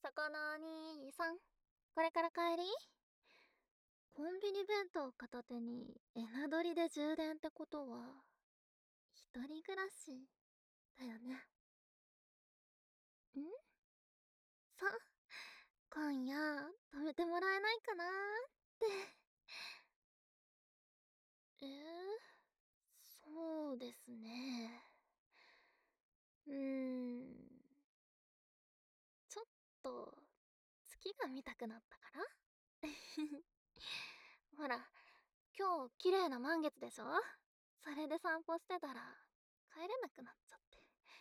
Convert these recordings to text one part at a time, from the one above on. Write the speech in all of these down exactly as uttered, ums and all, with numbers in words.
魚兄さん、これから帰り？コンビニ弁当片手にエナドリで充電ってことは、一人暮らしだよね。んさ、今夜泊めてもらえないかなーって。えー、そうですね。うーん、ちょっと月が見たくなったから。ほら、今日綺麗な満月でしょ。それで散歩してたら帰れなくなっちゃって。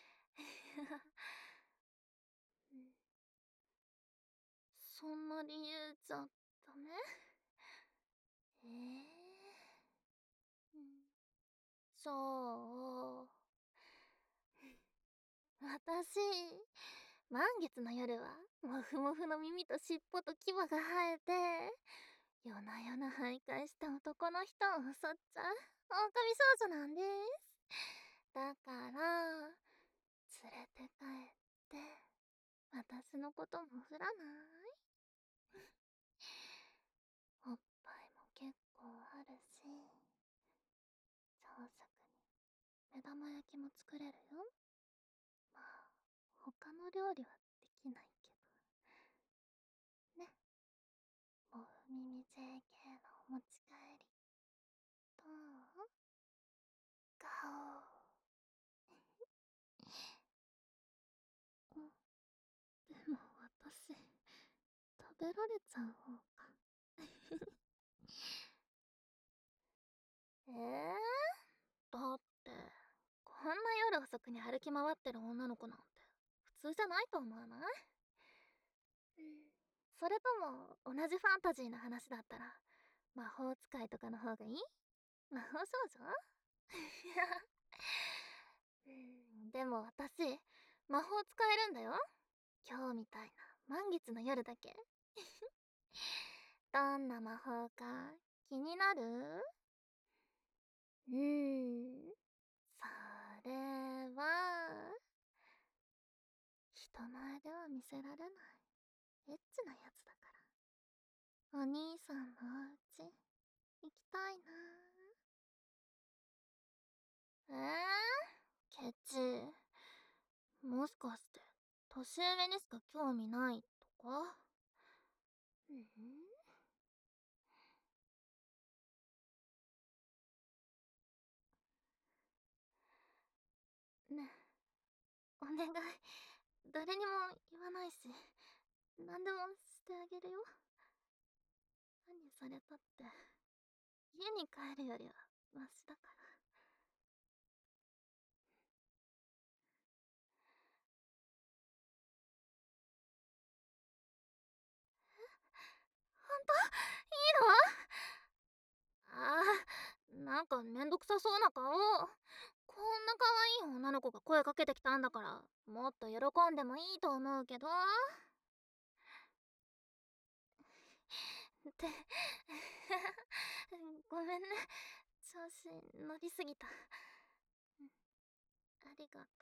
そんな理由じゃダメ？ええー、じゃあ、私、満月の夜はモフモフの耳と尻尾と牙が生えて、夜な夜な徘徊した男の人を襲っちゃう狼少女なんです。だから連れて帰って私のことも振らない？おっぱいも結構あるし、朝食に目玉焼きも作れるよ。まあ他の料理はできないけどね。モフ耳 ジェーケー のお持ち帰りどう？ガオ。でも私食べられちゃう方か。えー、だってこんな夜遅くに歩き回ってる女の子なんて普通じゃないと思わない？うん、それとも同じファンタジーの話だったら魔法使いとかの方がいい？魔法少女？うん、でも私魔法使えるんだよ。今日みたいな満月の夜だけ。どんな魔法か気になる？うーん、それは人前では見せられないエッチなやつだから。お兄さんのお家行きたいな。えー、ケチ。もしかして年上にしか興味ないとか？うん、ねえ、お願い。誰にも言わないし、何でもしてあげるよ。何されたって家に帰るよりはマシだから。ほんと？いいの？ああ、なんかめんどくさそうな顔。こんな可愛い女の子が声かけてきたんだから、もっと喜んでもいいと思うけど。ってごめんね、調子乗りすぎた。うん、ありがと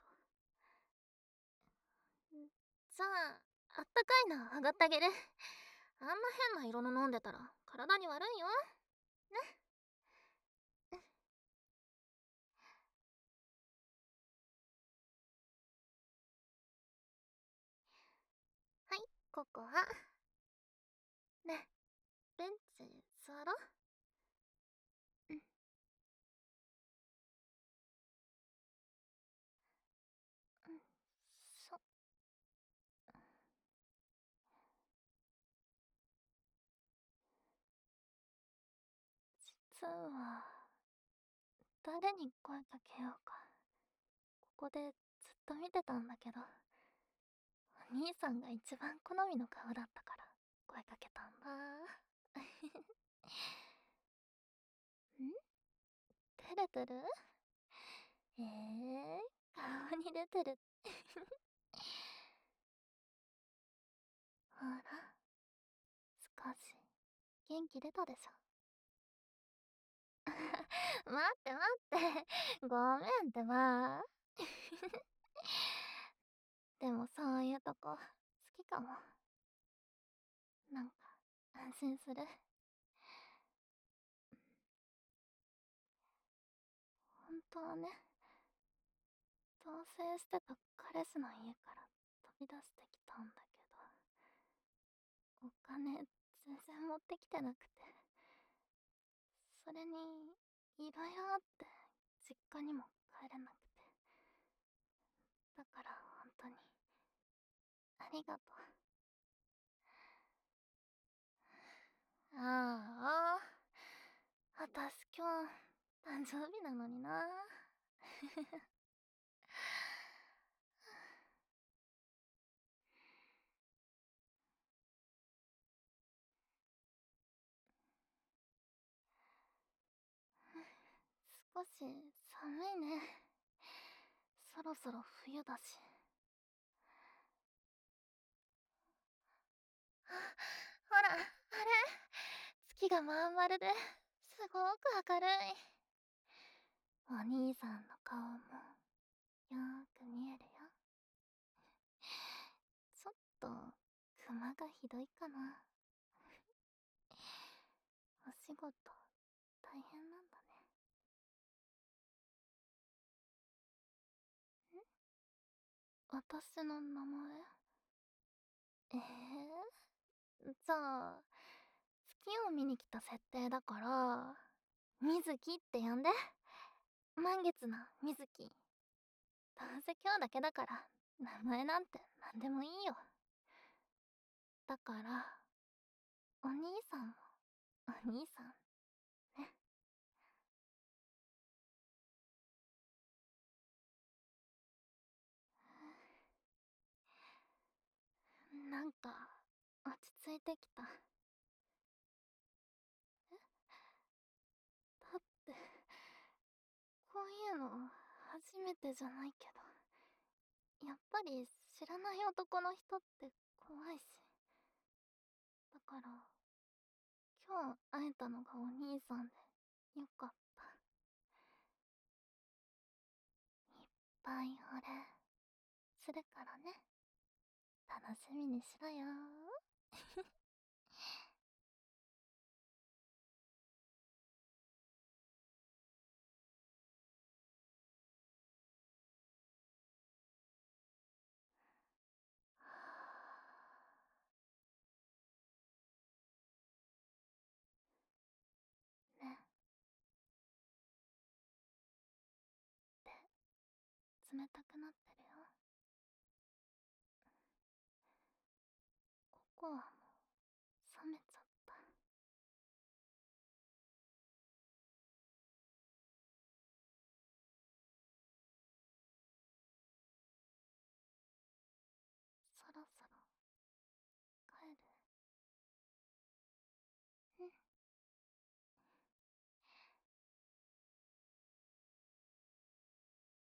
う。じゃあ、あったかいのあがってあげる。あんな変な色の飲んでたら体に悪いよ。ね。はい、ここは。ね、ベンチ座ろう。うん。うん、そ。実は誰に声かけようかここでずっと見てたんだけど、お兄さんが一番好みの顔だったから声かけたんだ。ん？照れてる？えー、顔に出てる。ほら、少し元気出たでしょ。待って待って、ごめんってば。でもそういうとこ好きかも。 安心する。本当はね、同棲してた彼氏の家から飛び出してきたんだけど、お金全然持ってきてなくて、それにいろいろあって実家にも帰れなくて、だから本当にありがとう。ああ、私今日誕生日なのにな。少し寒いね。そろそろ冬だし。あ、ほら、あれ、月がまん丸ですごく明るい。お兄さんの顔もよーく見えるよ。ちょっとクマがひどいかな。お仕事大変なんだね。ん、私の名前？ええー、じゃあ月を見に来た設定だからみずきって呼んで。満月のみずき。どうせ今日だけだから名前なんてなんでもいいよ。だからお兄さんもお兄さんね。なんか落ち着いてきた。え、だってこういうの初めてじゃないけど、やっぱり知らない男の人って怖いし。だから今日会えたのがお兄さんでよかった。いっぱいお礼するからね。楽しみにしろよー。ね、手冷たくなってるよ。ここは